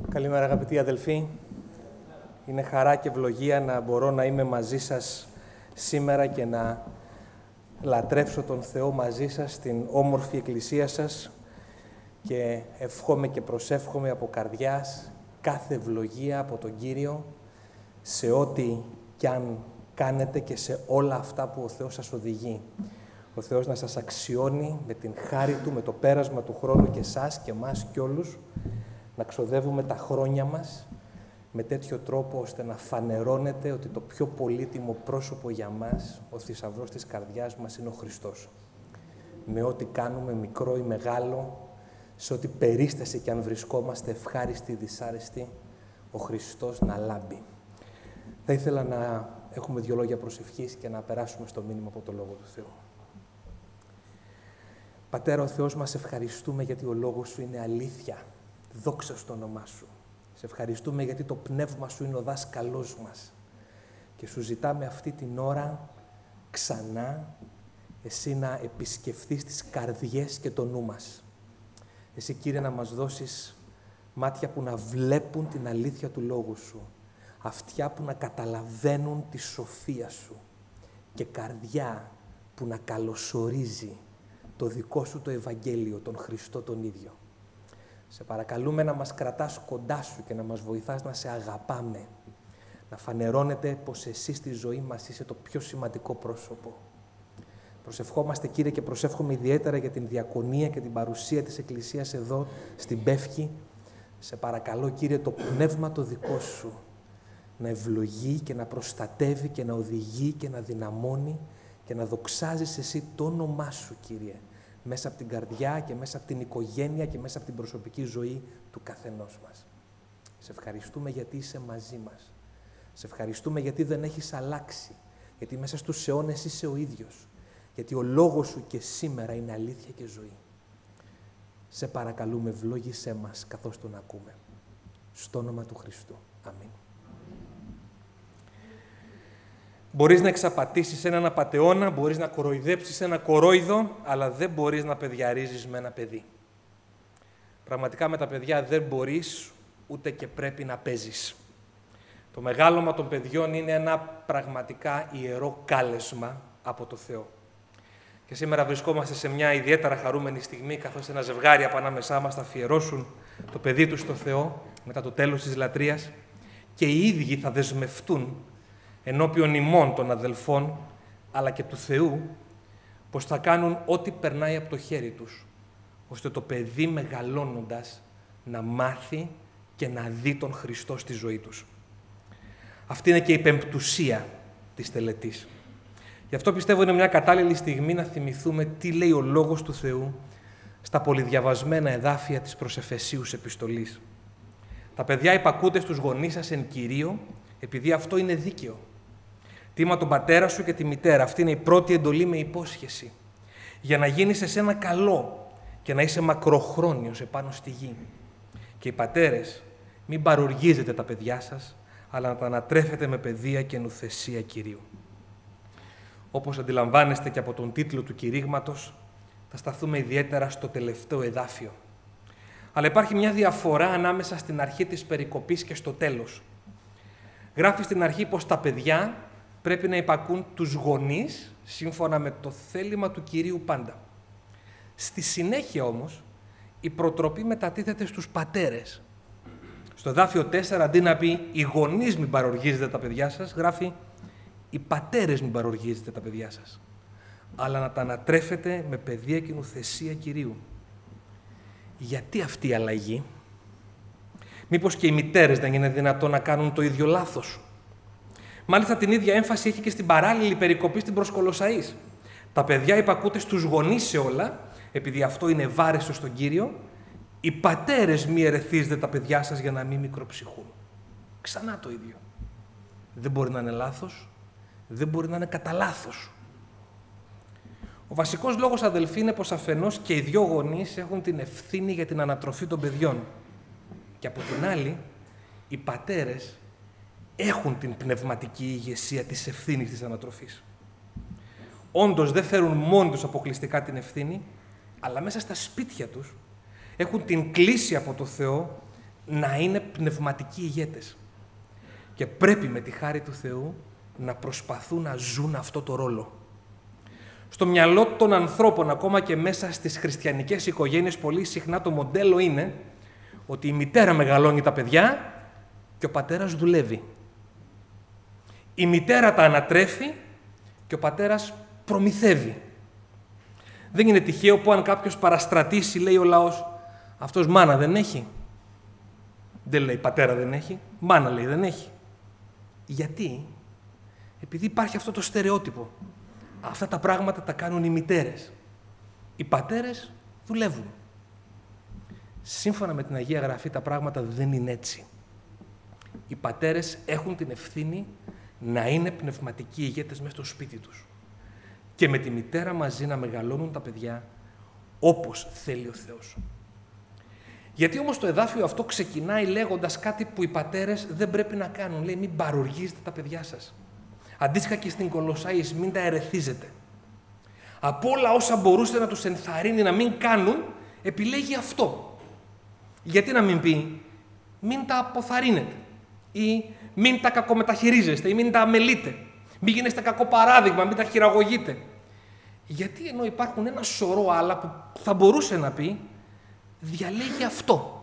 Καλημέρα αγαπητοί αδελφοί. Είναι χαρά και ευλογία να μπορώ να είμαι μαζί σας σήμερα και να λατρεύσω τον Θεό μαζί σας στην όμορφη εκκλησία σας και ευχόμαι και προσεύχομαι από καρδιάς κάθε ευλογία από τον Κύριο σε ό,τι κι αν κάνετε και σε όλα αυτά που ο Θεός σας οδηγεί. Ο Θεός να σας αξιώνει με την χάρη Του, με το πέρασμα του χρόνου και εσάς και εμάς κι όλους, να ξοδεύουμε τα χρόνια μας με τέτοιο τρόπο ώστε να φανερώνεται ότι το πιο πολύτιμο πρόσωπο για μας, ο θησαυρός της καρδιάς μας, είναι ο Χριστός. Με ό,τι κάνουμε, μικρό ή μεγάλο, σε ό,τι περίσταση κι αν βρισκόμαστε, ευχάριστοι ή δυσάρεστοι, ο Χριστός να λάμπει. Θα ήθελα να έχουμε δύο λόγια προσευχής και να περάσουμε στο μήνυμα από το Λόγο του Θεού. Πατέρα, ο Θεός μας, ευχαριστούμε γιατί ο Λόγος Σου είναι αλήθεια. Δόξα στο όνομά Σου. Σε ευχαριστούμε γιατί το Πνεύμα Σου είναι ο δάσκαλός μας. Και Σου ζητάμε αυτή την ώρα ξανά Εσύ να επισκεφθείς τις καρδιές και το νου μας. Εσύ, Κύριε, να μας δώσεις μάτια που να βλέπουν την αλήθεια του Λόγου Σου. Αυτιά που να καταλαβαίνουν τη σοφία Σου. Και καρδιά που να καλωσορίζει το δικό Σου το Ευαγγέλιο, τον Χριστό τον ίδιο. Σε παρακαλούμε να μας κρατάς κοντά Σου και να μας βοηθάς να Σε αγαπάμε. Να φανερώνεται πως Εσύ στη ζωή μας είσαι το πιο σημαντικό πρόσωπο. Προσευχόμαστε, Κύριε, και προσεύχομαι ιδιαίτερα για την διακονία και την παρουσία της Εκκλησίας εδώ στην Πεύκη. Σε παρακαλώ, Κύριε, το πνεύμα το δικό Σου να ευλογεί και να προστατεύει και να οδηγεί και να δυναμώνει και να δοξάζεις Εσύ το όνομά Σου, Κύριε, μέσα από την καρδιά και μέσα από την οικογένεια και μέσα από την προσωπική ζωή του καθενός μας. Σε ευχαριστούμε γιατί είσαι μαζί μας. Σε ευχαριστούμε γιατί δεν έχεις αλλάξει. Γιατί μέσα στους αιώνες είσαι ο ίδιος. Γιατί ο Λόγος Σου και σήμερα είναι αλήθεια και ζωή. Σε παρακαλούμε, ευλόγησέ μας καθώς τον ακούμε. Στο όνομα του Χριστού. Αμήν. Μπορείς να εξαπατήσεις έναν απατεώνα, μπορείς να κοροϊδέψεις ένα κορόιδο, αλλά δεν μπορείς να παιδιαρίζεις με ένα παιδί. Πραγματικά με τα παιδιά δεν μπορείς, ούτε και πρέπει να παίζεις. Το μεγάλωμα των παιδιών είναι ένα πραγματικά ιερό κάλεσμα από το Θεό. Και σήμερα βρισκόμαστε σε μια ιδιαίτερα χαρούμενη στιγμή, καθώς ένα ζευγάρι από ανάμεσά μας θα αφιερώσουν το παιδί τους στο Θεό μετά το τέλος της λατρείας και οι ίδιοι θα δεσμευτούν ενώπιον ημών των αδελφών, αλλά και του Θεού, πως θα κάνουν ό,τι περνάει από το χέρι τους, ώστε το παιδί μεγαλώνοντας να μάθει και να δει τον Χριστό στη ζωή τους. Αυτή είναι και η πεμπτουσία της τελετής. Γι' αυτό πιστεύω είναι μια κατάλληλη στιγμή να θυμηθούμε τι λέει ο Λόγος του Θεού στα πολυδιαβασμένα εδάφια της προς Εφεσίους επιστολής. Τα παιδιά υπακούτε στους γονείς σας εν Κυρίω, επειδή αυτό είναι δίκαιο. Τίμα τον πατέρα σου και τη μητέρα. Αυτή είναι η πρώτη εντολή με υπόσχεση. Για να γίνεις εσένα καλό και να είσαι μακροχρόνιος επάνω στη γη. Και οι πατέρες, μην παροργίζετε τα παιδιά σας, αλλά να τα ανατρέφετε με παιδεία και νουθεσία Κυρίου. Όπως αντιλαμβάνεστε και από τον τίτλο του κηρύγματος, θα σταθούμε ιδιαίτερα στο τελευταίο εδάφιο. Αλλά υπάρχει μια διαφορά ανάμεσα στην αρχή της περικοπής και στο τέλος. Γράφει στην αρχή πως τα παιδιά πρέπει να υπακούν τους γονείς σύμφωνα με το θέλημα του Κυρίου πάντα. Στη συνέχεια όμως, η προτροπή μετατίθεται στους πατέρες. Στο εδάφιο 4, αντί να πει «Οι γονείς μην παροργίζετε τα παιδιά σας», γράφει «Οι πατέρες μην παροργίζετε τα παιδιά σας», αλλά να τα ανατρέφετε με παιδεία και νουθεσία Κυρίου. Γιατί αυτή η αλλαγή? Μήπως και οι μητέρες δεν είναι δυνατόν να κάνουν το ίδιο λάθος? Μάλιστα την ίδια έμφαση έχει και στην παράλληλη περικοπή στην προς Κολοσσαείς. Τα παιδιά υπακούτε στους γονείς σε όλα, επειδή αυτό είναι βάρεσο στον Κύριο. Οι πατέρες μη ερεθίζετε τα παιδιά σας για να μην μικροψυχούν. Ξανά το ίδιο. Δεν μπορεί να είναι λάθος, δεν μπορεί να είναι κατά λάθος. Ο βασικός λόγος, αδελφοί, είναι πως αφενός και οι δύο γονείς έχουν την ευθύνη για την ανατροφή των παιδιών. Και από την άλλη, οι πατέρες έχουν την πνευματική ηγεσία της ευθύνης της ανατροφής. Όντως δεν φέρουν μόνοι τους αποκλειστικά την ευθύνη, αλλά μέσα στα σπίτια τους έχουν την κλίση από το Θεό να είναι πνευματικοί ηγέτες. Και πρέπει με τη χάρη του Θεού να προσπαθούν να ζουν αυτό το ρόλο. Στο μυαλό των ανθρώπων, ακόμα και μέσα στις χριστιανικές οικογένειες, πολύ συχνά το μοντέλο είναι ότι η μητέρα μεγαλώνει τα παιδιά και ο πατέρας δουλεύει. Η μητέρα τα ανατρέφει και ο πατέρας προμηθεύει. Δεν είναι τυχαίο που αν κάποιος παραστρατήσει, λέει ο λαός, αυτός μάνα δεν έχει. Δεν λέει πατέρα δεν έχει, μάνα λέει δεν έχει. Γιατί? Επειδή υπάρχει αυτό το στερεότυπο. Αυτά τα πράγματα τα κάνουν οι μητέρες. Οι πατέρες δουλεύουν. Σύμφωνα με την Αγία Γραφή τα πράγματα δεν είναι έτσι. Οι πατέρες έχουν την ευθύνη να είναι πνευματικοί ηγέτες μέσα στο σπίτι τους. Και με τη μητέρα μαζί να μεγαλώνουν τα παιδιά όπως θέλει ο Θεός. Γιατί όμως το εδάφιο αυτό ξεκινάει λέγοντας κάτι που οι πατέρες δεν πρέπει να κάνουν. Λέει μην παροργίζετε τα παιδιά σας. Αντίστοιχα και στην Κολοσσάης, μην τα ερεθίζετε. Από όλα όσα μπορούσε να τους ενθαρρύνει να μην κάνουν, επιλέγει αυτό. Γιατί να μην πει, μην τα αποθαρρύνετε ή μην τα κακομεταχειρίζεστε ή μην τα αμελείτε. Μην γίνεστε κακό παράδειγμα, μην τα χειραγωγείτε. Γιατί ενώ υπάρχουν ένα σωρό άλλα που θα μπορούσε να πει, διαλέγει αυτό.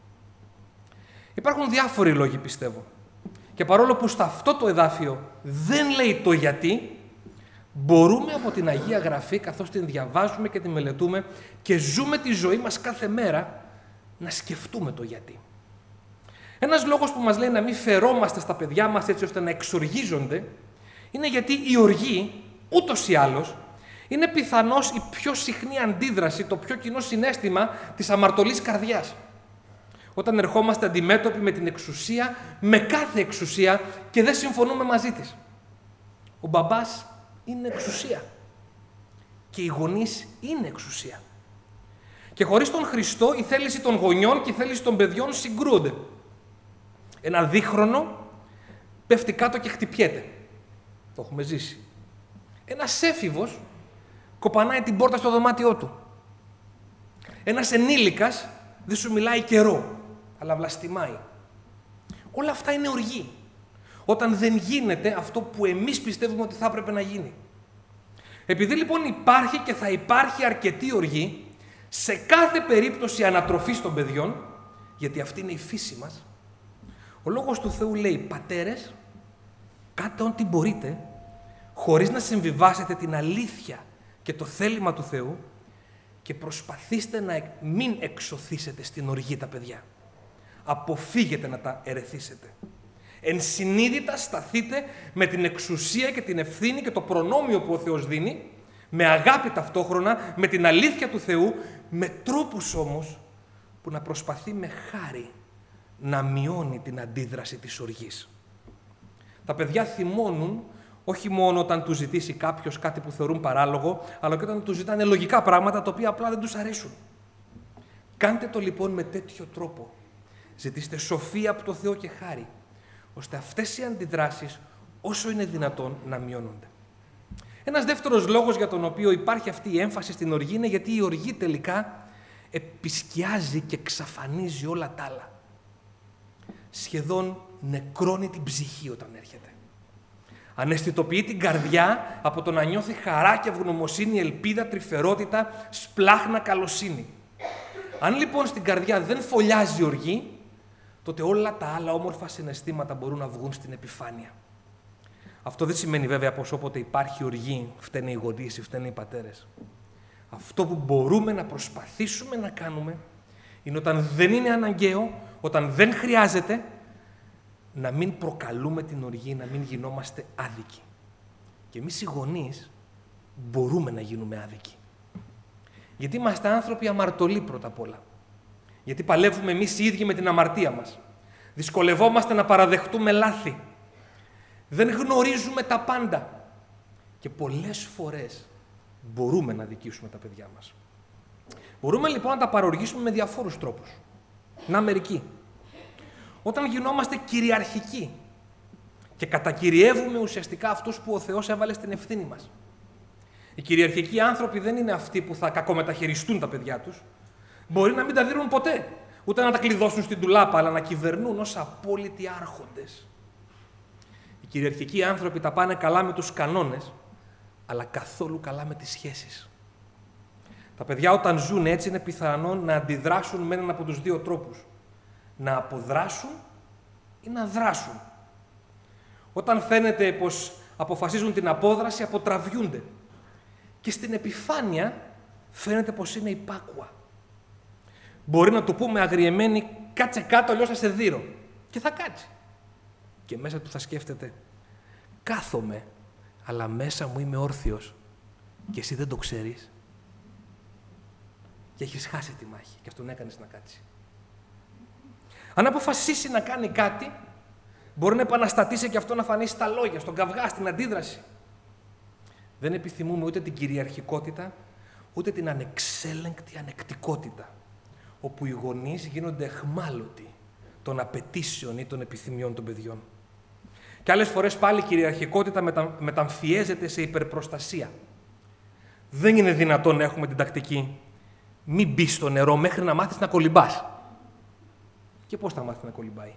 Υπάρχουν διάφοροι λόγοι, πιστεύω. Και παρόλο που στα αυτό το εδάφιο δεν λέει το γιατί, μπορούμε από την Αγία Γραφή, καθώς την διαβάζουμε και την μελετούμε και ζούμε τη ζωή μας κάθε μέρα, να σκεφτούμε το γιατί. Ένας λόγος που μας λέει να μην φερόμαστε στα παιδιά μας έτσι ώστε να εξοργίζονται, είναι γιατί η οργή, ούτως ή άλλως, είναι πιθανώς η πιο συχνή αντίδραση, το πιο κοινό συναίσθημα της αμαρτωλής καρδιάς. Όταν ερχόμαστε αντιμέτωποι με την εξουσία, με κάθε εξουσία και δεν συμφωνούμε μαζί της. Ο μπαμπάς είναι εξουσία και οι γονείς είναι εξουσία. Και χωρίς τον Χριστό η θέληση των γονιών και η θέληση των παιδιών συγκρούονται. Ένα δίχρονο πέφτει κάτω και χτυπιέται. Το έχουμε ζήσει. Ένας έφηβος κοπανάει την πόρτα στο δωμάτιό του. Ένας ενήλικας δεν σου μιλάει καιρό, αλλά βλαστημάει. Όλα αυτά είναι οργή. Όταν δεν γίνεται αυτό που εμείς πιστεύουμε ότι θα έπρεπε να γίνει. Επειδή λοιπόν υπάρχει και θα υπάρχει αρκετή οργή, σε κάθε περίπτωση ανατροφής των παιδιών, γιατί αυτή είναι η φύση μας, ο Λόγος του Θεού λέει, πατέρες, κάντε ό,τι μπορείτε, χωρίς να συμβιβάσετε την αλήθεια και το θέλημα του Θεού και προσπαθήστε να μην εξωθήσετε στην οργή τα παιδιά. Αποφύγετε να τα ερεθίσετε. Ενσυνείδητα σταθείτε με την εξουσία και την ευθύνη και το προνόμιο που ο Θεός δίνει, με αγάπη ταυτόχρονα, με την αλήθεια του Θεού, με τρόπους όμως που να προσπαθεί με χάρη να μειώνει την αντίδραση της οργής. Τα παιδιά θυμώνουν όχι μόνο όταν τους ζητήσει κάποιος κάτι που θεωρούν παράλογο, αλλά και όταν τους ζητάνε λογικά πράγματα τα οποία απλά δεν τους αρέσουν. Κάντε το λοιπόν με τέτοιο τρόπο. Ζητήστε σοφία από το Θεό και χάρη, ώστε αυτές οι αντιδράσεις όσο είναι δυνατόν να μειώνονται. Ένας δεύτερος λόγος για τον οποίο υπάρχει αυτή η έμφαση στην οργή είναι γιατί η οργή τελικά επισκιάζει και εξαφανίζει όλα τα άλλα. Σχεδόν νεκρώνει την ψυχή όταν έρχεται. Αναισθητοποιεί την καρδιά από το να νιώθει χαρά και ευγνωμοσύνη, ελπίδα, τρυφερότητα, σπλάχνα, καλοσύνη. Αν λοιπόν στην καρδιά δεν φωλιάζει η οργή, τότε όλα τα άλλα όμορφα συναισθήματα μπορούν να βγουν στην επιφάνεια. Αυτό δεν σημαίνει βέβαια πως όποτε υπάρχει οργή, φταίνε οι γονείς ή φταίνε οι πατέρες. Αυτό που μπορούμε να προσπαθήσουμε να κάνουμε είναι όταν δεν είναι αναγκαίο, όταν δεν χρειάζεται, να μην προκαλούμε την οργή, να μην γινόμαστε άδικοι. Και εμείς οι γονείς μπορούμε να γίνουμε άδικοι. Γιατί είμαστε άνθρωποι αμαρτωλοί πρώτα απ' όλα. Γιατί παλεύουμε εμείς οι ίδιοι με την αμαρτία μας. Δυσκολευόμαστε να παραδεχτούμε λάθη. Δεν γνωρίζουμε τα πάντα. Και πολλές φορές μπορούμε να δικήσουμε τα παιδιά μας. Μπορούμε λοιπόν να τα παροργήσουμε με διαφόρους τρόπους. Να μερικοί. Όταν γινόμαστε κυριαρχικοί και κατακυριεύουμε ουσιαστικά αυτούς που ο Θεός έβαλε στην ευθύνη μας. Οι κυριαρχικοί άνθρωποι δεν είναι αυτοί που θα κακομεταχειριστούν τα παιδιά τους. Μπορεί να μην τα δίνουν ποτέ. ούτε να τα κλειδώσουν στην ντουλάπα, αλλά να κυβερνούν ως απόλυτοι άρχοντες. Οι κυριαρχικοί άνθρωποι τα πάνε καλά με τους κανόνες, αλλά καθόλου καλά με τις σχέσεις. Τα παιδιά όταν ζουν έτσι είναι πιθανόν να αντιδράσουν με έναν από τους δύο τρόπους. Να αποδράσουν ή να δράσουν. Όταν φαίνεται πως αποφασίζουν την απόδραση, αποτραβιούνται. Και στην επιφάνεια φαίνεται πως είναι υπάκουα. Μπορεί να του πούμε αγριεμένη, κάτσε κάτω, αλλιώς θα σε δείρω. Και θα κάτσει. Και μέσα του θα σκέφτεται, κάθομαι, αλλά μέσα μου είμαι όρθιος. Και εσύ δεν το ξέρεις. Και έχεις χάσει τη μάχη και αυτόν έκανες να κάτσει. Αν αποφασίσει να κάνει κάτι, μπορεί να επαναστατήσει και αυτό να φανεί στα λόγια, στον καυγά, στην αντίδραση. Δεν επιθυμούμε ούτε την κυριαρχικότητα, ούτε την ανεξέλεγκτη ανεκτικότητα, όπου οι γονείς γίνονται αιχμάλωτοι των απαιτήσεων ή των επιθυμιών των παιδιών. Και άλλες φορές πάλι η κυριαρχικότητα μεταμφιέζεται σε υπερπροστασία. Δεν είναι δυνατόν να έχουμε την τακτική μην μπει στο νερό μέχρι να μάθεις να κολυμπάς. Και πώς θα μάθει να κολυμπάει?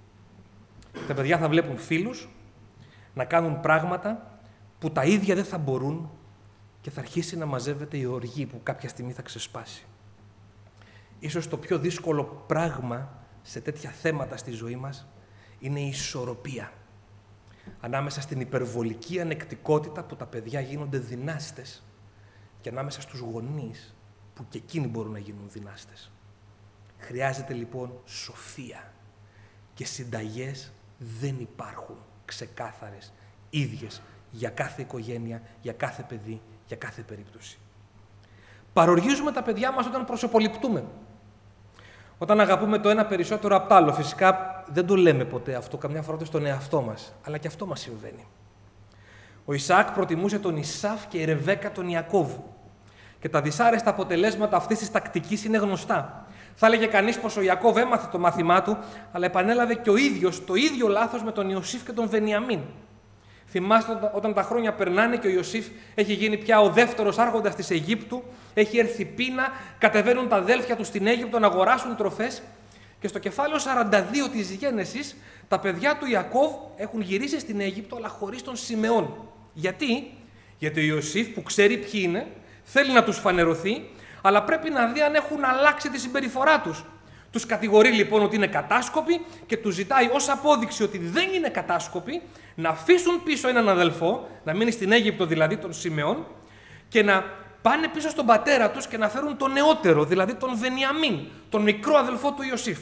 Τα παιδιά θα βλέπουν φίλους να κάνουν πράγματα που τα ίδια δεν θα μπορούν και θα αρχίσει να μαζεύεται η οργή που κάποια στιγμή θα ξεσπάσει. Ίσως το πιο δύσκολο πράγμα σε τέτοια θέματα στη ζωή μας είναι η ισορροπία. Ανάμεσα στην υπερβολική ανεκτικότητα που τα παιδιά γίνονται δυνάστες και ανάμεσα στους γονείς που και εκείνοι μπορούν να γίνουν δυνάστες. Χρειάζεται λοιπόν σοφία και συνταγές δεν υπάρχουν ξεκάθαρες, ίδιες για κάθε οικογένεια, για κάθε παιδί, για κάθε περίπτωση. Παροργίζουμε τα παιδιά μας όταν προσωποληπτούμε. Όταν αγαπούμε το ένα περισσότερο απ' τ' άλλο. Φυσικά δεν το λέμε ποτέ αυτό, καμιά φορά στον εαυτό μας, αλλά και αυτό μας συμβαίνει. Ο Ισαάκ προτιμούσε τον Ισάφ και η Ρεβέκα τον Ιακώβ. Και τα δυσάρεστα αποτελέσματα αυτής της τακτικής είναι γνωστά. Θα έλεγε κανείς πως ο Ιακώβ έμαθε το μάθημά του, αλλά επανέλαβε και ο ίδιος το ίδιο λάθος με τον Ιωσήφ και τον Βενιαμίν. Θυμάστε όταν τα χρόνια περνάνε και ο Ιωσήφ έχει γίνει πια ο δεύτερος άρχοντας της Αιγύπτου, έχει έρθει πείνα, κατεβαίνουν τα αδέλφια του στην Αίγυπτο να αγοράσουν τροφές και στο κεφάλαιο 42 της Γένεσης τα παιδιά του Ιακώβ έχουν γυρίσει στην Αίγυπτο αλλά χωρίς τον Σιμεών. Γιατί? Γιατί ο Ιωσήφ που ξέρει ποιοι είναι, θέλει να τους φανερωθεί, αλλά πρέπει να δει αν έχουν αλλάξει τη συμπεριφορά τους. Τους κατηγορεί λοιπόν ότι είναι κατάσκοποι και τους ζητάει ως απόδειξη ότι δεν είναι κατάσκοποι να αφήσουν πίσω έναν αδελφό, να μείνει στην Αίγυπτο δηλαδή τον Σιμεών, και να πάνε πίσω στον πατέρα τους και να φέρουν τον νεότερο, δηλαδή τον Βενιαμίν, τον μικρό αδελφό του Ιωσήφ.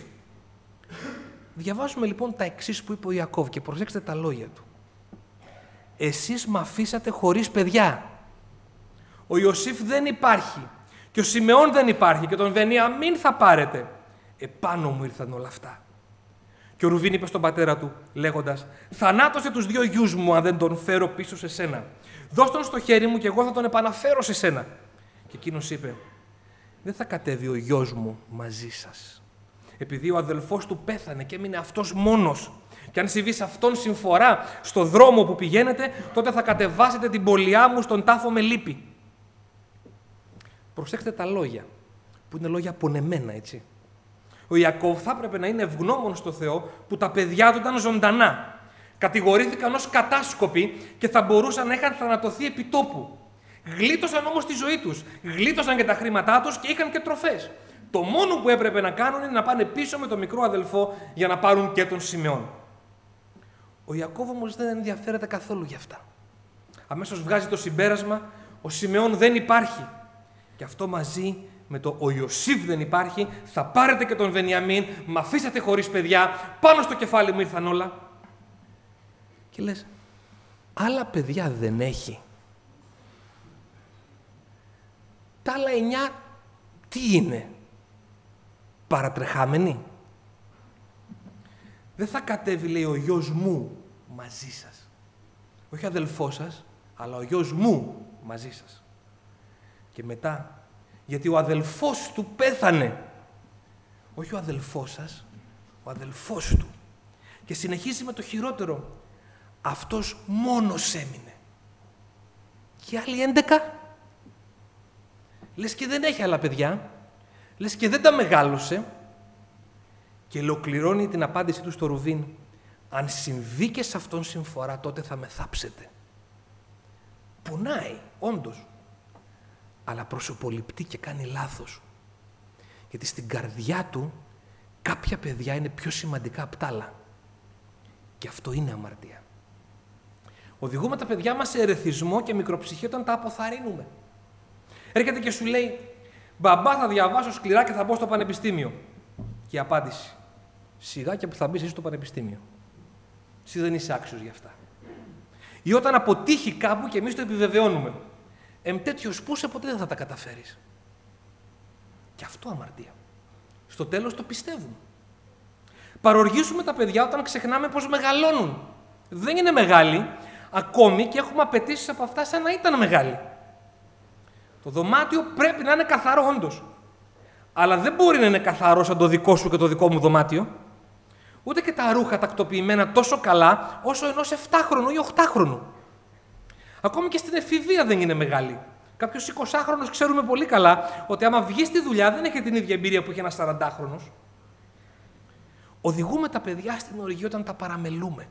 Διαβάζουμε λοιπόν τα εξής που είπε ο Ιακώβ και προσέξτε τα λόγια του. Εσείς μ' αφήσατε χωρίς παιδιά. Ο Ιωσήφ δεν υπάρχει και ο Σιμεών δεν υπάρχει και τον Βενιαμίν θα πάρετε. Επάνω μου ήρθαν όλα αυτά. Και ο Ρουβίν είπε στον πατέρα του, λέγοντας, θανάτωσε τους δύο γιους μου αν δεν τον φέρω πίσω σε σένα. Δώσ' τον στο χέρι μου και εγώ θα τον επαναφέρω σε σένα. Και εκείνος είπε, δεν θα κατέβει ο γιος μου μαζί σας. Επειδή ο αδελφός του πέθανε και έμεινε αυτός μόνος. Και αν συμβεί σε αυτόν συμφορά στο δρόμο που πηγαίνετε, τότε θα κατεβάσετε την πολιά μου στον τάφο με λύπη. Προσέξτε τα λόγια, που είναι λόγια πονεμένα, έτσι. Ο Ιακώβ θα έπρεπε να είναι ευγνώμων στο Θεό που τα παιδιά του ήταν ζωντανά. Κατηγορήθηκαν ως κατάσκοποι και θα μπορούσαν να είχαν θανατωθεί επί τόπου. Γλίτωσαν όμως τη ζωή τους, γλίτωσαν και τα χρήματά τους και είχαν και τροφές. Το μόνο που έπρεπε να κάνουν είναι να πάνε πίσω με τον μικρό αδελφό για να πάρουν και τον Σιμεών. Ο Ιακώβ όμως δεν ενδιαφέρεται καθόλου γι' αυτά. Αμέσως βγάζει το συμπέρασμα, ο Σιμεών δεν υπάρχει. Και αυτό μαζί με το ο Ιωσήφ δεν υπάρχει, θα πάρετε και τον Βενιαμίν, μ' αφήσατε χωρίς παιδιά, πάνω στο κεφάλι μου ήρθαν όλα. Και λες, άλλα παιδιά δεν έχει. Τα άλλα 9 τι είναι, παρατρεχάμενοι. Δεν θα κατέβει, λέει, ο γιος μου μαζί σας. Όχι ο αδελφός σας, αλλά ο γιος μου μαζί σας. Και μετά, γιατί ο αδελφός του πέθανε. Όχι ο αδελφός σας, ο αδελφός του. Και συνεχίζει με το χειρότερο. Αυτός μόνος έμεινε. Και άλλοι 11. Λες και δεν έχει άλλα παιδιά. Λες και δεν τα μεγάλωσε. Και ολοκληρώνει την απάντησή του στο Ρουβίν. Αν συμβεί και σε αυτόν συμφορά, τότε θα με θάψετε. Πονάει, όντως. Αλλά προσωποληπτεί και κάνει λάθος. Γιατί στην καρδιά του κάποια παιδιά είναι πιο σημαντικά απ' τ' άλλα. Και αυτό είναι αμαρτία. Οδηγούμε τα παιδιά μας σε ερεθισμό και μικροψυχία όταν τα αποθαρρύνουμε. Έρχεται και σου λέει, μπαμπά, θα διαβάσω σκληρά και θα μπω στο πανεπιστήμιο. Και η απάντηση, σιγά και που θα μπεις εσύ στο πανεπιστήμιο. Εσύ δεν είσαι άξιος γι' αυτά. Ή όταν αποτύχει κάπου και εμείς το επιβεβαιώνουμε. Τέτοιος που είσαι, ποτέ δεν θα τα καταφέρεις. Και αυτό αμαρτία. Στο τέλος το πιστεύουμε. Παροργήσουμε τα παιδιά όταν ξεχνάμε πως μεγαλώνουν. Δεν είναι μεγάλοι, ακόμη και έχουμε απαιτήσεις από αυτά σαν να ήταν μεγάλοι. Το δωμάτιο πρέπει να είναι καθαρό όντως. Αλλά δεν μπορεί να είναι καθαρό σαν το δικό σου και το δικό μου δωμάτιο. Ούτε και τα ρούχα τακτοποιημένα τόσο καλά όσο ενός 7χρονου ή 8χρονου. Ακόμη και στην εφηβεία δεν είναι μεγάλη. Κάποιος 20χρονος ξέρουμε πολύ καλά ότι άμα βγει στη δουλειά δεν έχει την ίδια εμπειρία που έχει ένας 40χρονος. Οδηγούμε τα παιδιά στην οργή όταν τα παραμελούμε.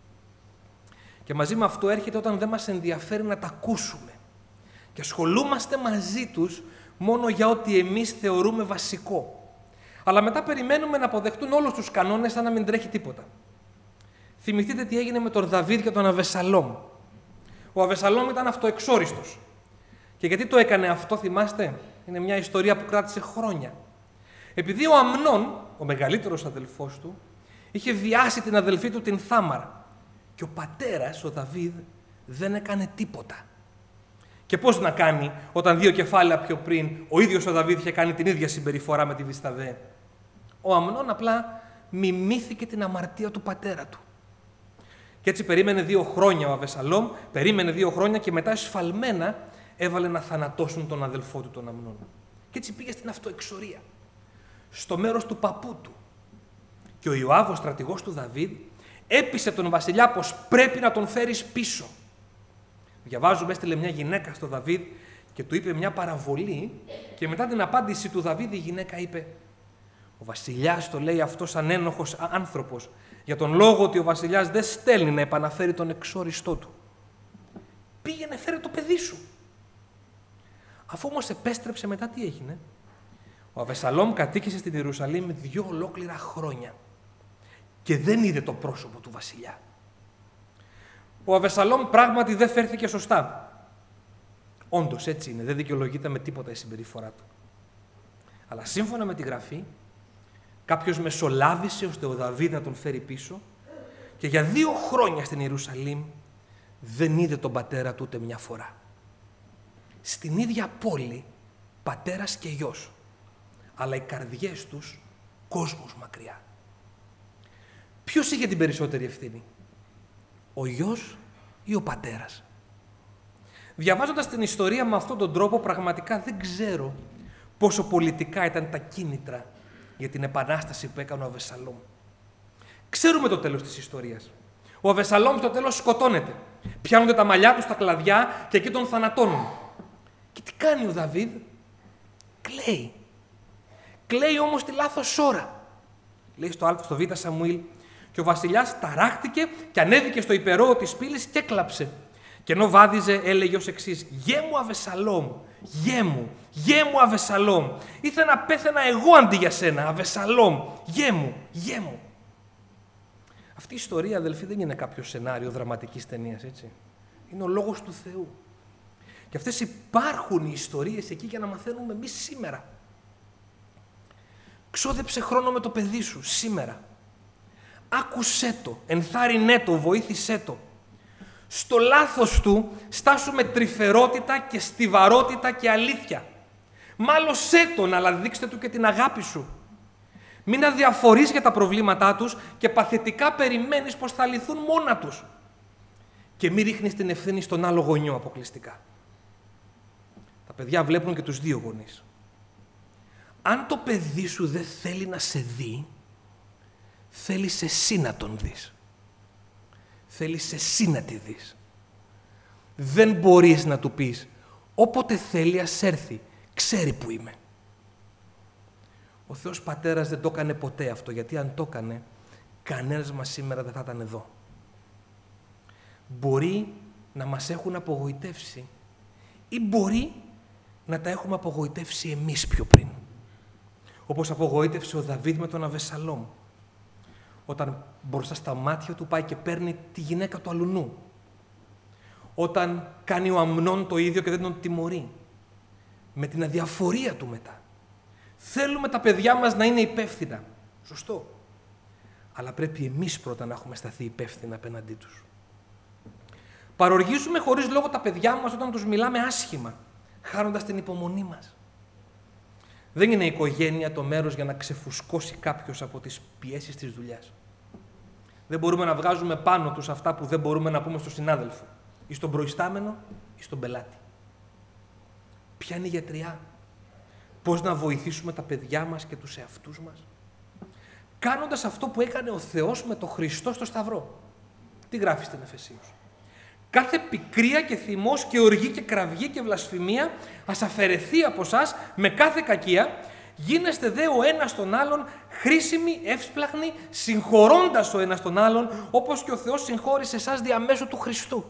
Και μαζί με αυτό έρχεται όταν δεν μας ενδιαφέρει να τα ακούσουμε. Και ασχολούμαστε μαζί τους μόνο για ό,τι εμείς θεωρούμε βασικό. Αλλά μετά περιμένουμε να αποδεχτούν όλους τους κανόνες σαν να μην τρέχει τίποτα. Θυμηθείτε τι έγινε με τον Δαβίδ και τον Αβεσσαλόμ. Ο Αβεσσαλόμ ήταν αυτοεξόριστος. Και γιατί το έκανε αυτό, θυμάστε, είναι μια ιστορία που κράτησε χρόνια. Επειδή ο Αμνών, ο μεγαλύτερος αδελφός του, είχε βιάσει την αδελφή του την Θάμαρα. Και ο πατέρας, ο Δαβίδ, δεν έκανε τίποτα. Και πώς να κάνει όταν 2 κεφάλαια πιο πριν ο ίδιος ο Δαβίδ είχε κάνει την ίδια συμπεριφορά με τη Βισταβέ. Ο Αμνών απλά μιμήθηκε την αμαρτία του πατέρα του. Και έτσι περίμενε 2 χρόνια ο Αβεσσαλόμ, περίμενε 2 χρόνια και μετά εσφαλμένα έβαλε να θανατώσουν τον αδελφό του τον Αμνών. Και έτσι πήγε στην αυτοεξορία, στο μέρος του παππού του. Και ο Ιωάβ, ο στρατηγός του Δαβίδ, έπεισε τον βασιλιά πως πρέπει να τον φέρεις πίσω. Διαβάζουμε, έστειλε μια γυναίκα στο Δαβίδ και του είπε μια παραβολή και μετά την απάντηση του Δαβίδ η γυναίκα είπε «Ο βασιλιάς το λέει αυτό σαν ένοχος άνθρωπος για τον λόγο ότι ο βασιλιάς δεν στέλνει να επαναφέρει τον εξόριστό του. Πήγαινε, φέρε το παιδί σου». Αφού όμως επέστρεψε μετά τι έγινε. Ο Αβεσσαλόμ κατοίκησε στην Ιερουσαλήμ 2 ολόκληρα χρόνια και δεν είδε το πρόσωπο του βασιλιά. Ο Αβεσσαλόμ πράγματι δεν φέρθηκε σωστά. Όντως έτσι είναι, δεν δικαιολογείται με τίποτα η συμπεριφορά του. Αλλά σύμφωνα με τη Γραφή, κάποιος μεσολάβησε ώστε ο Δαβίδ να τον φέρει πίσω και για 2 χρόνια στην Ιερουσαλήμ δεν είδε τον πατέρα του ούτε μια φορά. Στην ίδια πόλη, πατέρας και γιος, αλλά οι καρδιές τους κόσμος μακριά. Ποιος είχε την περισσότερη ευθύνη, ο γιος ή ο πατέρας? Διαβάζοντας την ιστορία με αυτόν τον τρόπο, πραγματικά δεν ξέρω πόσο πολιτικά ήταν τα κίνητρα για την επανάσταση που έκανε ο Αβεσσαλόμ. Ξέρουμε το τέλος της ιστορίας. Ο Αβεσσαλόμ στο τέλος σκοτώνεται. Πιάνονται τα μαλλιά του στα κλαδιά και εκεί τον θανατώνουν. Και τι κάνει ο Δαβίδ? Κλαίει. Κλαίει όμως τη λάθος ώρα. Λέει στο Β' Σαμουήλ, και ο βασιλιάς ταράχτηκε και ανέβηκε στο υπερόο της πύλης και έκλαψε. Και ενώ βάδιζε, έλεγε ως εξής: «Γε μου Αβεσσαλόμ, γε μου Αβεσσαλόμ, ήθελα να πέθαινα εγώ αντί για σένα, Αβεσσαλόμ, γε μου». Αυτή η ιστορία, αδελφοί, δεν είναι κάποιο σενάριο δραματικής ταινίας, έτσι. Είναι ο λόγος του Θεού. Και αυτές υπάρχουν οι ιστορίες εκεί για να μαθαίνουμε εμείς σήμερα. Ξόδεψε χρόνο με το παιδί σου σήμερα. Άκουσέ το, ενθάρρυνέ το, βοήθησέ το. Στο λάθος του στάσου με τρυφερότητα και στιβαρότητα και αλήθεια. Μάλωσέ τον, αλλά δείξτε του και την αγάπη σου. Μην αδιαφορείς για τα προβλήματά τους και παθητικά περιμένεις πως θα λυθούν μόνα τους. Και μην ρίχνεις την ευθύνη στον άλλο γονιό αποκλειστικά. Τα παιδιά βλέπουν και τους 2 γονείς. Αν το παιδί σου δεν θέλει να σε δει, θέλεις εσύ να τον δεις. Θέλεις εσύ να τη δεις. Δεν μπορείς να του πεις «Όποτε θέλει ας έρθει, ξέρει που είμαι». Ο Θεός Πατέρας δεν το έκανε ποτέ αυτό, γιατί αν το έκανε, κανένας μας σήμερα δεν θα ήταν εδώ. Μπορεί να μας έχουν απογοητεύσει ή μπορεί να τα έχουμε απογοητεύσει εμείς πιο πριν. Όπως απογοήτευσε ο Δαβίδ με τον Αβεσσαλόμ, όταν μπροστά στα μάτια του πάει και παίρνει τη γυναίκα του αλουνού. Όταν κάνει ο Αμνών το ίδιο και δεν τον τιμωρεί. Με την αδιαφορία του μετά. Θέλουμε τα παιδιά μας να είναι υπεύθυνα. Σωστό. Αλλά πρέπει εμείς πρώτα να έχουμε σταθεί υπεύθυνα απέναντί τους. Παροργίζουμε χωρίς λόγο τα παιδιά μας όταν τους μιλάμε άσχημα, χάνοντας την υπομονή μας. Δεν είναι η οικογένεια το μέρος για να ξεφουσκώσει κάποιος από τις πιέσεις της δουλειάς. Δεν μπορούμε να βγάζουμε πάνω τους αυτά που δεν μπορούμε να πούμε στον συνάδελφο, ή στον προϊστάμενο, ή στον πελάτη. Ποια είναι η γιατριά, πώς να βοηθήσουμε τα παιδιά μας και τους εαυτούς μας, κάνοντας αυτό που έκανε ο Θεός με τον Χριστό στο Σταυρό. Τι γράφει στην Εφεσίους? Κάθε πικρία και θυμός και οργή και κραυγή και βλασφημία ας αφαιρεθεί από εσάς με κάθε κακία, γίνεστε δε ο ένας τον άλλον χρήσιμοι, εύσπλαχνοι, συγχωρώντας ο ένας τον άλλον, όπως και ο Θεός συγχώρησε εσάς διαμέσου του Χριστού.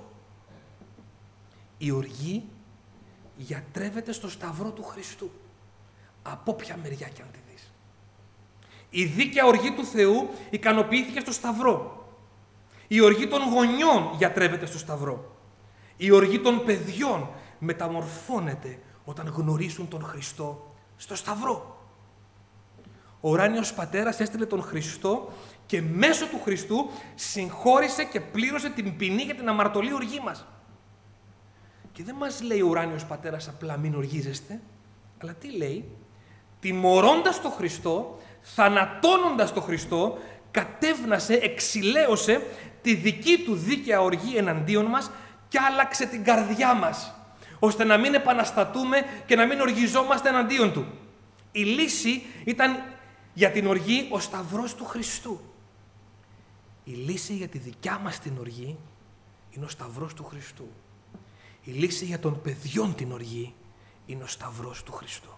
Η οργή γιατρεύεται στο Σταυρό του Χριστού. Από ποια μεριά κι αν τη δεις. Η δίκαια οργή του Θεού ικανοποιήθηκε στο Σταυρό. Η οργή των γονιών γιατρεύεται στο Σταυρό. Η οργή των παιδιών μεταμορφώνεται όταν γνωρίζουν τον Χριστό στο Σταυρό. Ο ουράνιος Πατέρας έστειλε τον Χριστό και μέσω του Χριστού συγχώρησε και πλήρωσε την ποινή για την αμαρτωλή οργή μας. Και δεν μας λέει ο ουράνιος Πατέρας απλά μην οργίζεστε, αλλά τι λέει? Τιμωρώντας τον Χριστό, θανατώνοντας τον Χριστό, κατέβνασε, εξηλαίωσε τη δική του δίκαια οργή εναντίον μας και άλλαξε την καρδιά μας, ώστε να μην επαναστατούμε και να μην οργιζόμαστε εναντίον του. Η λύση ήταν για την οργή ο Σταυρός του Χριστού. Η λύση για τη δικιά μας την οργή είναι ο Σταυρός του Χριστού. Η λύση για των παιδιών την οργή είναι ο Σταυρός του Χριστού.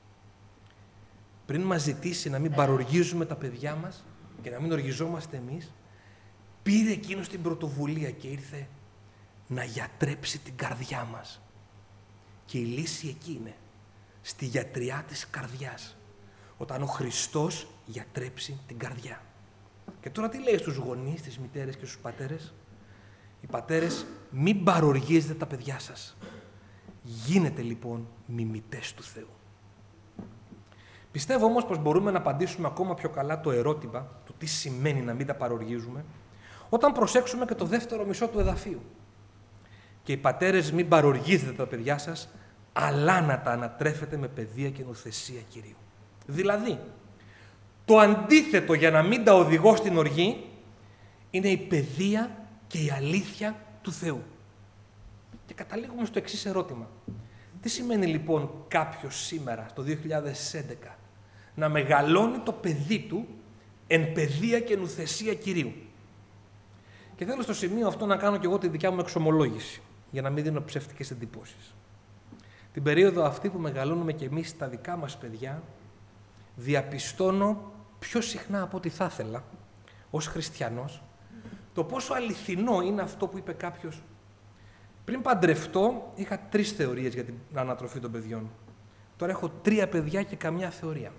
Πριν μας ζητήσει να μην παροργίζουμε τα παιδιά μας και να μην οργιζόμαστε εμείς, πήρε εκείνος την πρωτοβουλία και ήρθε να γιατρέψει την καρδιά μας. Και η λύση εκεί είναι, στη γιατριά της καρδιάς, όταν ο Χριστός γιατρέψει την καρδιά. Και τώρα τι λέει στους γονείς, στις μητέρες και στους πατέρες? Οι πατέρες, μην παροργίζετε τα παιδιά σας. Γίνετε λοιπόν μιμητές του Θεού. Πιστεύω όμως πως μπορούμε να απαντήσουμε ακόμα πιο καλά το ερώτημα του τι σημαίνει να μην τα παροργίζουμε, όταν προσέξουμε και το δεύτερο μισό του εδαφίου. Και οι πατέρες, μην παροργίζετε τα παιδιά σας, αλλά να τα ανατρέφετε με παιδεία και νουθεσία Κυρίου. Δηλαδή, το αντίθετο για να μην τα οδηγώ στην οργή είναι η παιδεία και η αλήθεια του Θεού. Και καταλήγουμε στο εξής ερώτημα. Τι σημαίνει λοιπόν κάποιος σήμερα, το 2011, να μεγαλώνει το παιδί του εν παιδεία και νουθεσία Κυρίου? Και θέλω στο σημείο αυτό να κάνω και εγώ τη δικιά μου εξομολόγηση, για να μην δίνω ψεύτικες εντυπώσεις. Την περίοδο αυτή που μεγαλώνουμε κι εμείς τα δικά μας παιδιά, διαπιστώνω πιο συχνά από ό,τι θα ήθελα, ως χριστιανός, το πόσο αληθινό είναι αυτό που είπε κάποιος. Πριν παντρευτώ, είχα 3 θεωρίες για την ανατροφή των παιδιών. Τώρα έχω 3 παιδιά και καμιά θεωρία.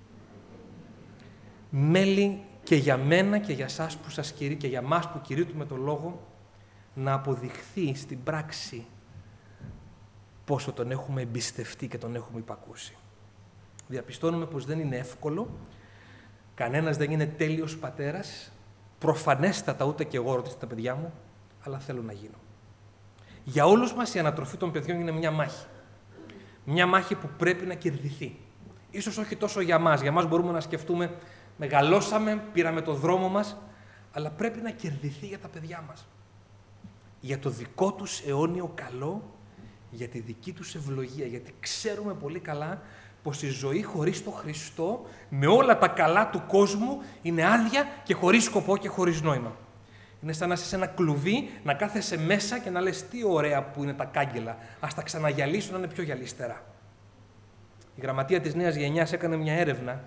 Μέλη και για μένα και για σας που σας κηρύττω και για μας που κηρύττουμε το λόγο, να αποδειχθεί στην πράξη πόσο τον έχουμε εμπιστευτεί και τον έχουμε υπακούσει. Διαπιστώνουμε πως δεν είναι εύκολο, κανένας δεν είναι τέλειος πατέρας, προφανέστατα ούτε και εγώ, ρωτήστε τα παιδιά μου, αλλά θέλω να γίνω. Για όλους μας η ανατροφή των παιδιών είναι μια μάχη. Μια μάχη που πρέπει να κερδιθεί. Ίσως όχι τόσο για μας. Για μας μπορούμε να σκεφτούμε, μεγαλώσαμε, πήραμε το δρόμο μας, αλλά πρέπει να κερδιθεί για τα παιδιά μας. Για το δικό τους αιώνιο καλό, για τη δική τους ευλογία. Γιατί ξέρουμε πολύ καλά πως η ζωή χωρίς τον Χριστό, με όλα τα καλά του κόσμου, είναι άδεια και χωρίς σκοπό και χωρίς νόημα. Είναι σαν να είσαι σε ένα κλουβί, να κάθεσαι μέσα και να λες τι ωραία που είναι τα κάγκελα. Ας τα ξαναγιαλίσω να είναι πιο γυαλιστερά. Η Γραμματεία της Νέας Γενιάς έκανε μια έρευνα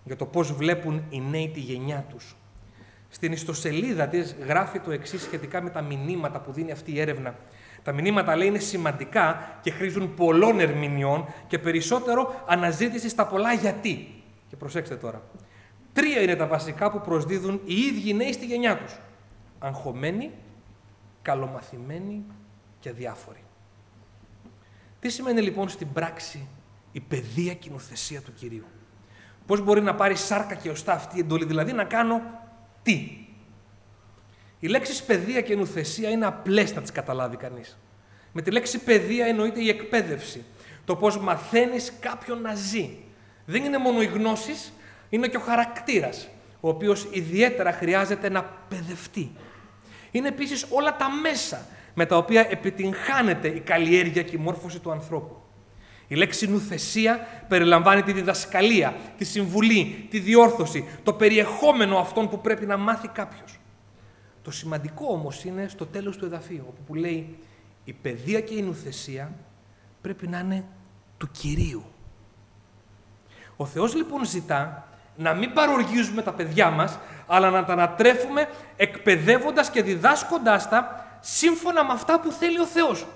για το πώς βλέπουν οι νέοι τη γενιά τους. Στην ιστοσελίδα της γράφει το εξής σχετικά με τα μηνύματα που δίνει αυτή η έρευνα. Τα μηνύματα, λέει, είναι σημαντικά και χρήζουν πολλών ερμηνεών και περισσότερο αναζήτηση στα πολλά γιατί. Και προσέξτε τώρα. 3 είναι τα βασικά που προσδίδουν οι ίδιοι νέοι στη γενιά τους. Αγχωμένοι, καλομαθημένοι και αδιάφοροι. Τι σημαίνει λοιπόν στην πράξη η παιδεία και η νουθεσία του Κυρίου? Πώς μπορεί να πάρει σάρκα και οστά αυτή η εντολή, δηλαδή να κάνω τι? Οι λέξεις παιδεία και νουθεσία είναι απλές να τις καταλάβει κανείς. Με τη λέξη παιδεία εννοείται η εκπαίδευση. Το πώς μαθαίνεις κάποιον να ζει. Δεν είναι μόνο οι γνώσεις, είναι και ο χαρακτήρας, ο οποίος ιδιαίτερα χρειάζεται να παιδευτεί. Είναι επίσης όλα τα μέσα με τα οποία επιτυγχάνεται η καλλιέργεια και η μόρφωση του ανθρώπου. Η λέξη νουθεσία περιλαμβάνει τη διδασκαλία, τη συμβουλή, τη διόρθωση, το περιεχόμενο αυτών που πρέπει να μάθει κάποιος. Το σημαντικό όμως είναι στο τέλος του εδαφείου, όπου που λέει η παιδεία και η νουθεσία πρέπει να είναι του Κυρίου. Ο Θεός λοιπόν ζητά να μην παροργίζουμε τα παιδιά μας, αλλά να τα ανατρέφουμε εκπαιδεύοντας και διδάσκοντάς τα σύμφωνα με αυτά που θέλει ο Θεός.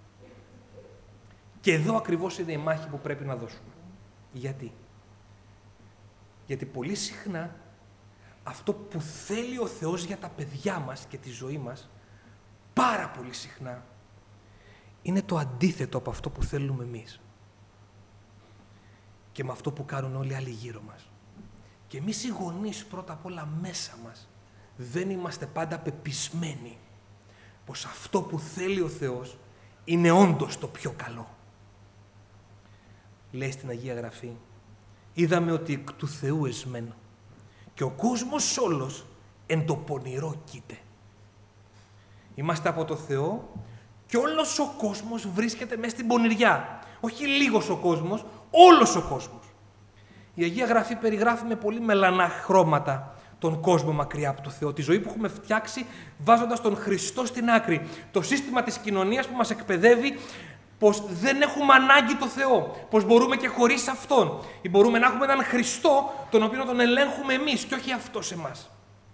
Και εδώ ακριβώς είναι η μάχη που πρέπει να δώσουμε. Γιατί? Γιατί πολύ συχνά αυτό που θέλει ο Θεός για τα παιδιά μας και τη ζωή μας, πάρα πολύ συχνά, είναι το αντίθετο από αυτό που θέλουμε εμείς. Και με αυτό που κάνουν όλοι οι άλλοι γύρω μας. Και εμείς οι γονείς πρώτα απ' όλα μέσα μας δεν είμαστε πάντα πεπισμένοι πως αυτό που θέλει ο Θεός είναι όντως το πιο καλό. Λέει στην Αγία Γραφή, είδαμε ότι εκ του Θεού εσμένο και ο κόσμος όλος εν το πονηρό κοίται. Είμαστε από το Θεό και όλος ο κόσμος βρίσκεται μέσα στην πονηριά. Όχι λίγος ο κόσμος, όλος ο κόσμος. Η Αγία Γραφή περιγράφει με πολύ μελανά χρώματα τον κόσμο μακριά από το Θεό. Τη ζωή που έχουμε φτιάξει βάζοντας τον Χριστό στην άκρη. Το σύστημα της κοινωνίας που μας εκπαιδεύει πως δεν έχουμε ανάγκη το Θεό, πως μπορούμε και χωρίς Αυτόν. Ή μπορούμε να έχουμε έναν Χριστό, τον οποίο τον ελέγχουμε εμείς και όχι Αυτός εμάς.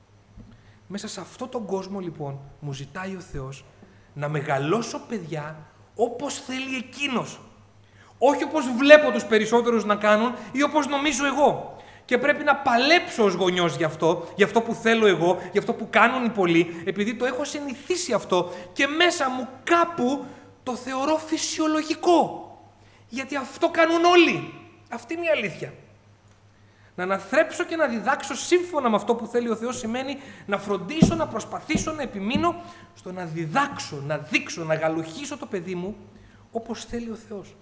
Μέσα σε αυτόν τον κόσμο, λοιπόν, μου ζητάει ο Θεός να μεγαλώσω παιδιά όπως θέλει Εκείνος. Όχι όπως βλέπω τους περισσότερους να κάνουν ή όπως νομίζω εγώ. Και πρέπει να παλέψω ως γονιός γι' αυτό που θέλω εγώ, γι' αυτό που κάνουν οι πολλοί, επειδή το έχω συνηθίσει αυτό και μέσα μου κάπου το θεωρώ φυσιολογικό. Γιατί αυτό κάνουν όλοι. Αυτή είναι η αλήθεια. Να αναθρέψω και να διδάξω σύμφωνα με αυτό που θέλει ο Θεός σημαίνει να φροντίσω, να προσπαθήσω, να επιμείνω στο να διδάξω, να δείξω, να γαλουχίσω το παιδί μου όπως θέλει ο Θεός.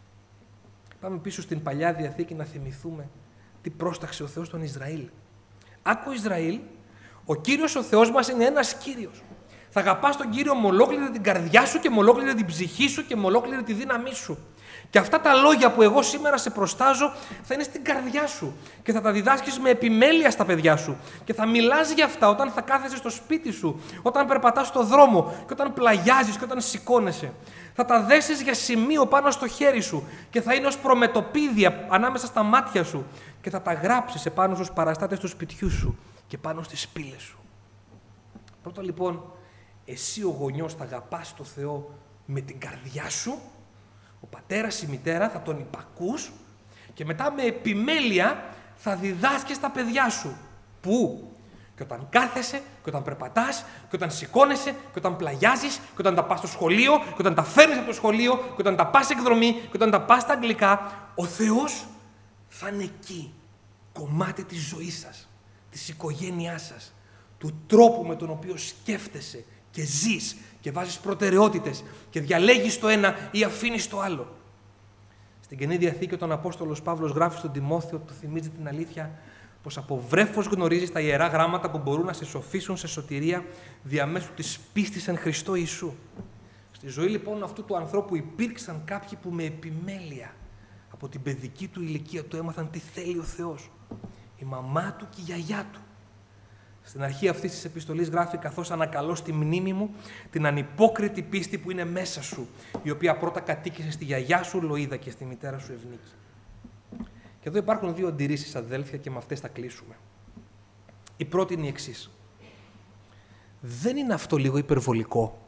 Πάμε πίσω στην Παλιά Διαθήκη να θυμηθούμε τι πρόσταξε ο Θεός στον Ισραήλ. Άκου Ισραήλ, ο Κύριος ο Θεός μας είναι ένας Κύριος. Θα αγαπάς τον Κύριο με ολόκληρη την καρδιά σου και με ολόκληρη την ψυχή σου και με ολόκληρη τη δύναμή σου. Και αυτά τα λόγια που εγώ σήμερα σε προστάζω θα είναι στην καρδιά σου και θα τα διδάσκεις με επιμέλεια στα παιδιά σου και θα μιλάς για αυτά όταν θα κάθεσαι στο σπίτι σου, όταν περπατάς στο δρόμο και όταν πλαγιάζεις και όταν σηκώνεσαι. Θα τα δέσεις για σημείο πάνω στο χέρι σου και θα είναι ως προμετωπίδια ανάμεσα στα μάτια σου και θα τα γράψεις επάνω στους παραστάτες του σπιτιού σου και πάνω στις πύλες σου. Πρώτα λοιπόν, εσύ ο γονιός θα αγαπάς το Θεό με την καρδιά σου, ο πατέρας, η μητέρα θα τον υπακούς και μετά με επιμέλεια θα διδάσκεις τα παιδιά σου. Πού? Και όταν κάθεσαι, και όταν περπατάς, και όταν σηκώνεσαι, και όταν πλαγιάζεις, και όταν τα πας στο σχολείο, και όταν τα φέρνεις από το σχολείο, και όταν τα πας εκδρομή, και όταν τα πας στα αγγλικά, ο Θεός θα είναι εκεί. Κομμάτι της ζωής σας, της οικογένειάς σας, του τρόπου με τον οποίο σκέφτεσαι και ζεις και βάζεις προτεραιότητες και διαλέγεις το ένα ή αφήνεις το άλλο. Στην Καινή Διαθήκη, όταν ο Απόστολος Παύλος γράφει στον Τιμόθεο, του θυμίζει την αλήθεια πως από βρέφος γνωρίζεις τα Ιερά Γράμματα που μπορούν να σε σοφίσουν σε σωτηρία διαμέσου της πίστης εν Χριστώ Ιησού. Στη ζωή λοιπόν αυτού του ανθρώπου υπήρξαν κάποιοι που με επιμέλεια από την παιδική του ηλικία του έμαθαν τι θέλει ο Θεός. Η μαμά του και η γιαγιά του. Στην αρχή αυτής της επιστολής γράφει καθώς ανακαλώ στη μνήμη μου την ανυπόκριτη πίστη που είναι μέσα σου, η οποία πρώτα κατοίκησε στη γιαγιά σου Λοΐδα και στη μητέρα σου Ευνίκη. Και Εδώ υπάρχουν δύο αντιρρήσεις, αδέλφια, και με αυτές θα κλείσουμε. Η πρώτη είναι η εξής. Δεν είναι αυτό λίγο υπερβολικό?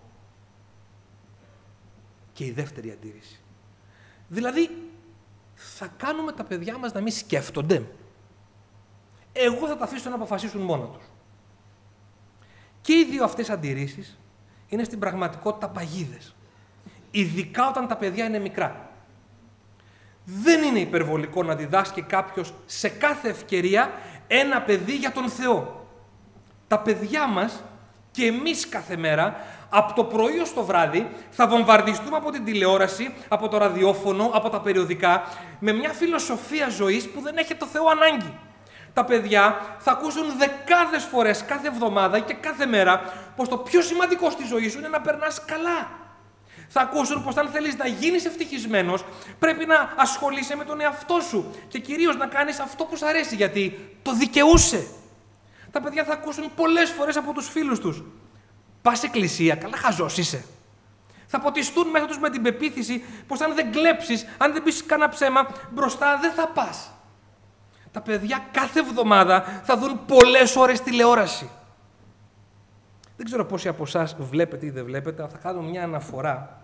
Και η δεύτερη αντίρρηση. Δηλαδή, θα κάνουμε τα παιδιά μας να μην σκέφτονται. Εγώ θα τα αφήσω να αποφασίσουν μόνα τους. Και οι δύο αυτές αντιρρήσεις είναι στην πραγματικότητα παγίδες. Ειδικά όταν τα παιδιά είναι μικρά. Δεν είναι υπερβολικό να διδάσκει κάποιος σε κάθε ευκαιρία ένα παιδί για τον Θεό. Τα παιδιά μας και εμείς κάθε μέρα, από το πρωί ως το βράδυ, θα βομβαρδιστούμε από την τηλεόραση, από το ραδιόφωνο, από τα περιοδικά, με μια φιλοσοφία ζωής που δεν έχει το Θεό ανάγκη. Τα παιδιά θα ακούσουν δεκάδες φορές κάθε εβδομάδα και κάθε μέρα πως το πιο σημαντικό στη ζωή σου είναι να περνάς καλά. Θα ακούσουν πως αν θέλεις να γίνεις ευτυχισμένος, πρέπει να ασχολείσαι με τον εαυτό σου και κυρίως να κάνεις αυτό που σ' αρέσει, γιατί το δικαιούσε. Τα παιδιά θα ακούσουν πολλές φορές από τους φίλους τους. Πας εκκλησία, καλά χαζός είσαι. Θα ποτιστούν μέσα τους με την πεποίθηση πως αν δεν κλέψεις, αν δεν πεις κανένα ψέμα, μπροστά δεν θα πας. Τα παιδιά κάθε εβδομάδα θα δουν πολλές ώρες τηλεόραση. Δεν ξέρω πόσοι από εσάς βλέπετε ή δεν βλέπετε, αλλά θα κάνω μια αναφορά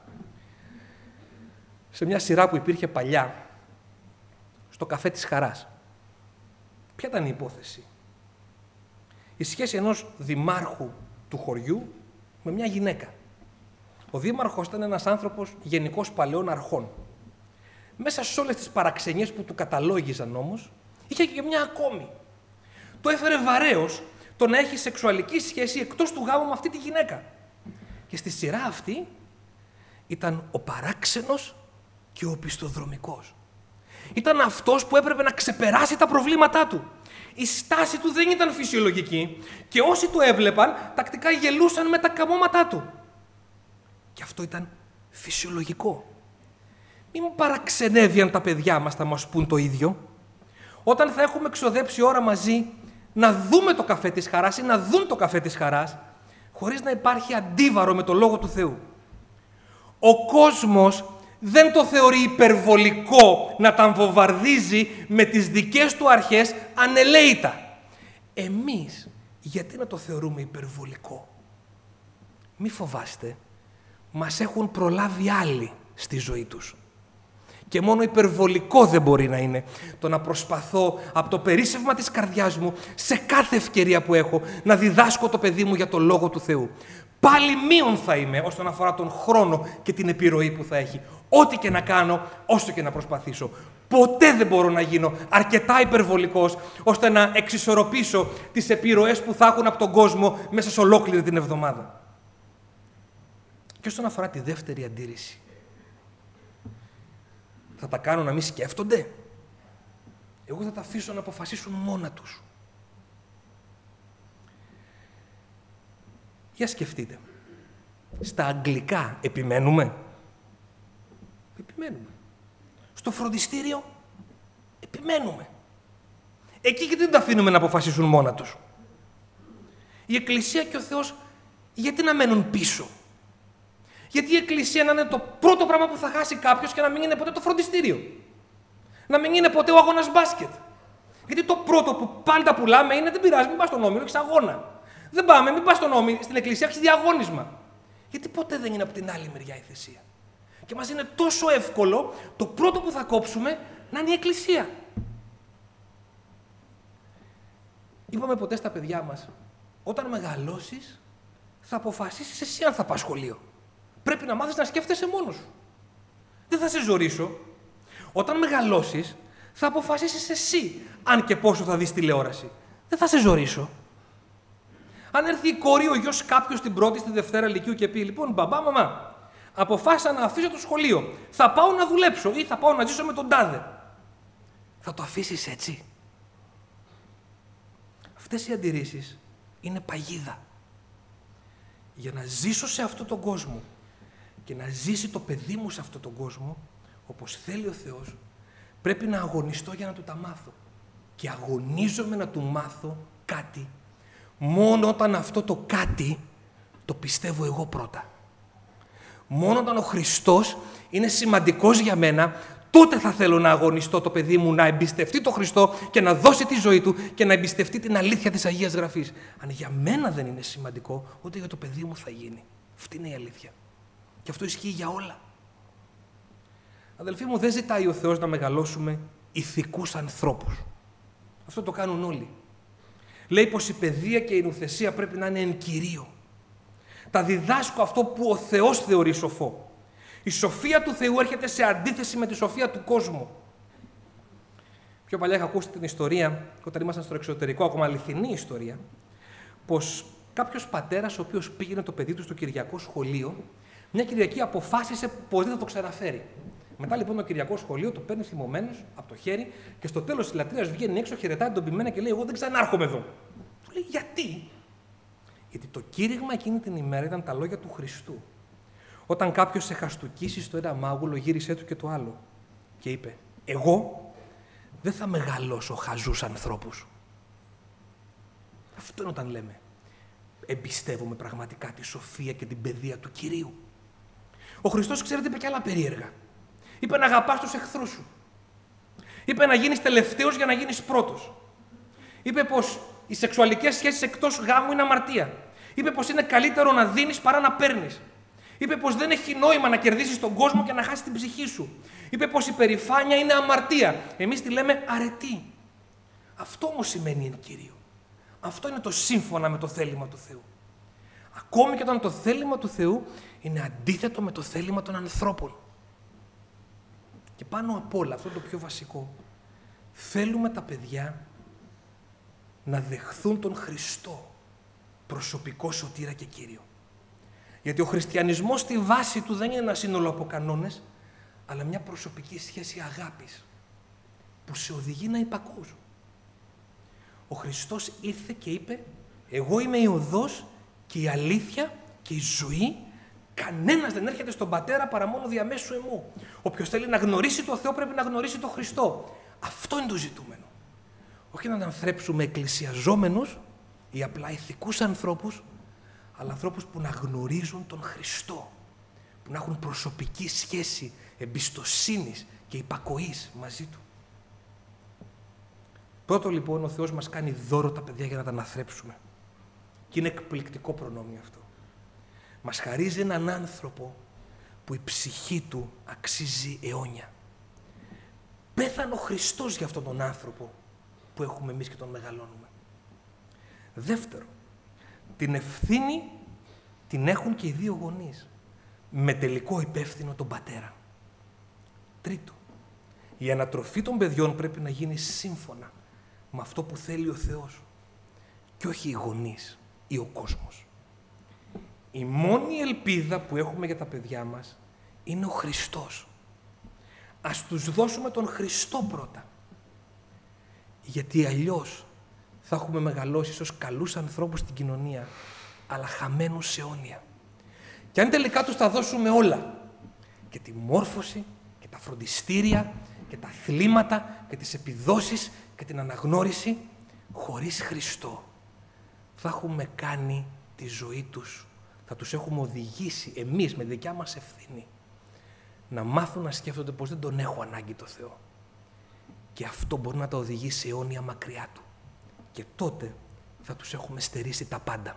σε μια σειρά που υπήρχε παλιά, στο Καφέ της Χαράς. Ποια ήταν η υπόθεση? Η σχέση ενός δημάρχου του χωριού με μια γυναίκα. Ο δήμαρχος ήταν ένας άνθρωπος γενικός παλαιών αρχών. Μέσα σε όλες τις παραξενιές που του καταλόγιζαν όμως, είχε και μια ακόμη. Το έφερε βαρέως το να έχει σεξουαλική σχέση εκτός του γάμου με αυτή τη γυναίκα. Και στη σειρά αυτή ήταν ο παράξενος και ο οπισθοδρομικός. Ήταν αυτός που έπρεπε να ξεπεράσει τα προβλήματά του. Η στάση του δεν ήταν φυσιολογική και όσοι το έβλεπαν τακτικά γελούσαν με τα καμώματά του. Και αυτό ήταν φυσιολογικό. Μην μου παραξενεύει αν τα παιδιά μας θα μας πούν το ίδιο. Όταν θα έχουμε ξοδέψει ώρα μαζί να δούμε το Καφέ της Χαράς ή να δουν το Καφέ της Χαράς, χωρίς να υπάρχει αντίβαρο με το Λόγο του Θεού. Ο κόσμος δεν το θεωρεί υπερβολικό να τα βομβαρδίζει με τις δικές του αρχές ανελαίητα. Εμείς γιατί να το θεωρούμε υπερβολικό? Μη φοβάστε, μας έχουν προλάβει άλλοι στη ζωή τους. Και μόνο υπερβολικό δεν μπορεί να είναι το να προσπαθώ από το περίσσευμα της καρδιάς μου σε κάθε ευκαιρία που έχω να διδάσκω το παιδί μου για το Λόγο του Θεού. Πάλι μείον θα είμαι όσον αφορά τον χρόνο και την επιρροή που θα έχει. Ό,τι και να κάνω, όσο και να προσπαθήσω. Ποτέ δεν μπορώ να γίνω αρκετά υπερβολικός ώστε να εξισορροπήσω τις επιρροές που θα έχουν από τον κόσμο μέσα σε ολόκληρη την εβδομάδα. Και όσον αφορά τη δεύτερη αντίρρηση, θα τα κάνω να μην σκέφτονται? Εγώ θα τα αφήσω να αποφασίσουν μόνα τους. Για σκεφτείτε. Στα αγγλικά επιμένουμε? Επιμένουμε. Στο φροντιστήριο επιμένουμε. Εκεί γιατί δεν τα αφήνουμε να αποφασίσουν μόνα τους? Η Εκκλησία και ο Θεός γιατί να μένουν πίσω? Γιατί η Εκκλησία να είναι το πρώτο πράγμα που θα χάσει κάποιος και να μην είναι ποτέ το φροντιστήριο? Να μην είναι ποτέ ο αγώνας μπάσκετ? Γιατί το πρώτο που πάντα πουλάμε είναι δεν πειράζει, μην πας στον Όμηρο, έχεις αγώνα. Δεν πάμε, μην πας στον Όμηρο, στην Εκκλησία έχεις διαγώνισμα. Γιατί ποτέ δεν είναι από την άλλη μεριά η θυσία? Και μας είναι τόσο εύκολο το πρώτο που θα κόψουμε να είναι η Εκκλησία. Είπαμε ποτέ στα παιδιά μας, όταν μεγαλώσεις θα αποφασίσεις εσύ αν θα πας σχολείο. Πρέπει να μάθεις να σκέφτεσαι μόνος σου. Δεν θα σε ζωρίσω. Όταν μεγαλώσεις, θα αποφασίσεις εσύ αν και πόσο θα δεις τηλεόραση. Δεν θα σε ζωρίσω. Αν έρθει η κόρη, ο γιος κάποιος στην πρώτη, στη Δευτέρα Λυκείου και πει: λοιπόν, μπαμπά, μαμά, αποφάσισα να αφήσω το σχολείο. Θα πάω να δουλέψω ή θα πάω να ζήσω με τον τάδε. Θα το αφήσεις έτσι? Αυτές οι αντιρρήσεις είναι παγίδα. Για να ζήσω σε αυτόν τον κόσμο και να ζήσει το παιδί μου σε αυτόν τον κόσμο, όπως θέλει ο Θεός, πρέπει να αγωνιστώ για να του τα μάθω. Και αγωνίζομαι να του μάθω κάτι μόνο όταν αυτό το κάτι το πιστεύω εγώ πρώτα. Μόνο όταν ο Χριστός είναι σημαντικός για μένα, τότε θα θέλω να αγωνιστώ το παιδί μου να εμπιστευτεί τον Χριστό και να δώσει τη ζωή του και να εμπιστευτεί την αλήθεια της Αγίας Γραφής. Αν για μένα δεν είναι σημαντικό, ούτε για το παιδί μου θα γίνει. Αυτή είναι η αλήθεια. Και αυτό ισχύει για όλα. Αδελφοί μου, δεν ζητάει ο Θεός να μεγαλώσουμε ηθικούς ανθρώπους. Αυτό το κάνουν όλοι. Λέει πως η παιδεία και η νουθεσία πρέπει να είναι εν Κυρίω. Τα διδάσκω αυτό που ο Θεός θεωρεί σοφό. Η σοφία του Θεού έρχεται σε αντίθεση με τη σοφία του κόσμου. Πιο παλιά είχα ακούσει την ιστορία, όταν ήμασταν στο εξωτερικό, ακόμα αληθινή ιστορία, πως κάποιος πατέρας, ο οποίος πήγαινε το παιδί του στο κυριακό σχολείο, μια Κυριακή αποφάσισε πως δεν θα το ξαναφέρει. Μετά λοιπόν το κυριακό σχολείο το παίρνει θυμωμένος από το χέρι και στο τέλος της λατρείας βγαίνει έξω, χαιρετάει τον πειμένα και λέει: εγώ δεν ξανάρχομαι εδώ. Του λέει: γιατί? Γιατί το κήρυγμα εκείνη την ημέρα ήταν τα λόγια του Χριστού. Όταν κάποιος σε χαστούκίσει στο ένα μάγουλο, γύρισε του και το άλλο. Και είπε: εγώ δεν θα μεγαλώσω χαζούς ανθρώπους. Αυτό είναι όταν λέμε: εμπιστεύομαι πραγματικά τη σοφία και την παιδεία του Κυρίου. Ο Χριστός, ξέρετε, είπε και άλλα περίεργα. Είπε να αγαπάς τους εχθρούς σου. Είπε να γίνεις τελευταίος για να γίνεις πρώτος. Είπε πως οι σεξουαλικές σχέσεις εκτός γάμου είναι αμαρτία. Είπε πως είναι καλύτερο να δίνεις παρά να παίρνεις. Είπε πως δεν έχει νόημα να κερδίσεις τον κόσμο και να χάσεις την ψυχή σου. Είπε πως η περηφάνεια είναι αμαρτία. Εμείς τη λέμε αρετή. Αυτό όμως σημαίνει εν Κυρίω. Αυτό είναι το σύμφωνα με το θέλημα του Θεού. Ακόμη και όταν το θέλημα του Θεού είναι αντίθετο με το θέλημα των ανθρώπων. Και πάνω απ' όλα, αυτό το πιο βασικό, θέλουμε τα παιδιά να δεχθούν τον Χριστό προσωπικό σωτήρα και Κύριο. Γιατί ο χριστιανισμός στη βάση του δεν είναι ένα σύνολο από κανόνες, αλλά μια προσωπική σχέση αγάπης που σε οδηγεί να υπακούς. Ο Χριστός ήρθε και είπε: εγώ είμαι η οδός και η αλήθεια και η ζωή. Κανένας δεν έρχεται στον Πατέρα παρά μόνο διαμέσου εμού. Όποιος θέλει να γνωρίσει τον Θεό πρέπει να γνωρίσει τον Χριστό. Αυτό είναι το ζητούμενο. Όχι να ανθρέψουμε εκκλησιαζόμενους ή απλά ηθικούς ανθρώπους, αλλά ανθρώπους που να γνωρίζουν τον Χριστό, που να έχουν προσωπική σχέση εμπιστοσύνης και υπακοής μαζί Του. Πρώτο λοιπόν, ο Θεός μας κάνει δώρο τα παιδιά για να τα αναθρέψουμε. Και είναι εκπληκτικό προνόμιο αυτό. Μας χαρίζει έναν άνθρωπο που η ψυχή του αξίζει αιώνια. Πέθανε ο Χριστός για αυτόν τον άνθρωπο που έχουμε εμείς και τον μεγαλώνουμε. Δεύτερο, την ευθύνη την έχουν και οι δύο γονείς, με τελικό υπεύθυνο τον πατέρα. Τρίτο, η ανατροφή των παιδιών πρέπει να γίνει σύμφωνα με αυτό που θέλει ο Θεός και όχι οι γονείς ή ο κόσμος. Η μόνη ελπίδα που έχουμε για τα παιδιά μας είναι ο Χριστός. Ας τους δώσουμε τον Χριστό πρώτα. Γιατί αλλιώς θα έχουμε μεγαλώσει ως καλούς ανθρώπους στην κοινωνία, αλλά χαμένους αιώνια. Και αν τελικά τους τα δώσουμε όλα, και τη μόρφωση, και τα φροντιστήρια, και τα αθλήματα, και τις επιδόσεις, και την αναγνώριση, χωρίς Χριστό, θα έχουμε κάνει τη ζωή τους. Θα τους έχουμε οδηγήσει εμείς με δικιά μας ευθύνη να μάθουν να σκέφτονται πως δεν τον έχω ανάγκη το Θεό. Και αυτό μπορεί να τα οδηγήσει αιώνια μακριά Του. Και τότε θα τους έχουμε στερήσει τα πάντα.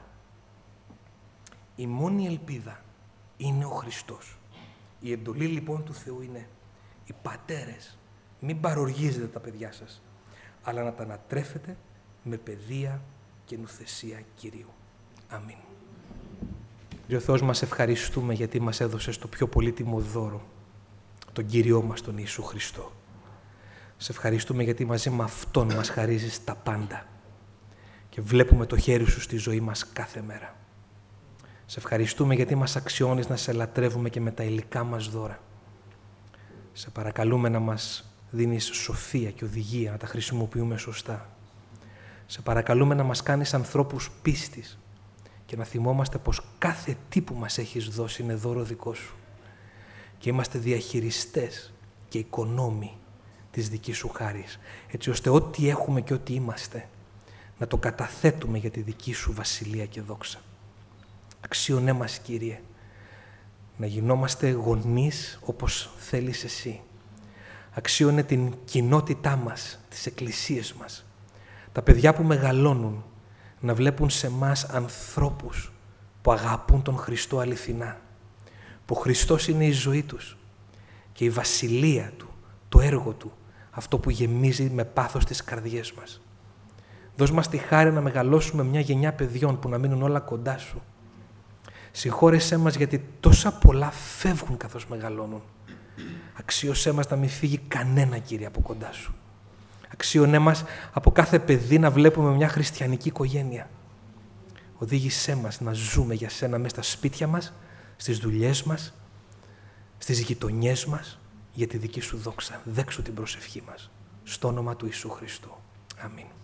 Η μόνη ελπίδα είναι ο Χριστός. Η εντολή λοιπόν του Θεού είναι: οι πατέρες, μην παροργίζετε τα παιδιά σας, αλλά να τα ανατρέφετε με παιδεία και νουθεσία Κυρίου. Αμήν. Κύριε Θεός, μας ευχαριστούμε γιατί μας έδωσες το πιο πολύτιμο δώρο, τον Κύριό μας, τον Ιησού Χριστό. Σε ευχαριστούμε γιατί μαζί με Αυτόν μας χαρίζεις τα πάντα και βλέπουμε το χέρι Σου στη ζωή μας κάθε μέρα. Σε ευχαριστούμε γιατί μας αξιώνεις να Σε λατρεύουμε και με τα υλικά μας δώρα. Σε παρακαλούμε να μας δίνεις σοφία και οδηγία, να τα χρησιμοποιούμε σωστά. Σε παρακαλούμε να μας κάνεις ανθρώπους πίστης και να θυμόμαστε πως κάθε τι που μας έχεις δώσει είναι δώρο δικό Σου και είμαστε διαχειριστές και οικονόμοι της δικής Σου χάρης, έτσι ώστε ό,τι έχουμε και ό,τι είμαστε να το καταθέτουμε για τη δική Σου βασιλεία και δόξα. Αξίωνέ μας, Κύριε, να γινόμαστε γονείς όπως θέλεις Εσύ, αξίωνε την κοινότητά μας, τις εκκλησίες μας. Τα παιδιά που μεγαλώνουν να βλέπουν σε μας ανθρώπους που αγαπούν τον Χριστό αληθινά, που ο Χριστός είναι η ζωή τους και η βασιλεία Του, το έργο Του, αυτό που γεμίζει με πάθος τις καρδιές μας. Δώσ' μας τη χάρη να μεγαλώσουμε μια γενιά παιδιών που να μείνουν όλα κοντά Σου. Συγχώρεσέ μας γιατί τόσα πολλά φεύγουν καθώς μεγαλώνουν. Αξίωσέ μας να μην φύγει κανένα, Κύριε, από κοντά Σου. Αξίωνέ μας από κάθε παιδί να βλέπουμε μια χριστιανική οικογένεια. Οδήγησέ μας να ζούμε για Σένα μέσα στα σπίτια μας, στις δουλειές μας, στις γειτονιές μας, για τη δική Σου δόξα. Δέξου την προσευχή μας. Στο όνομα του Ιησού Χριστού. Αμήν.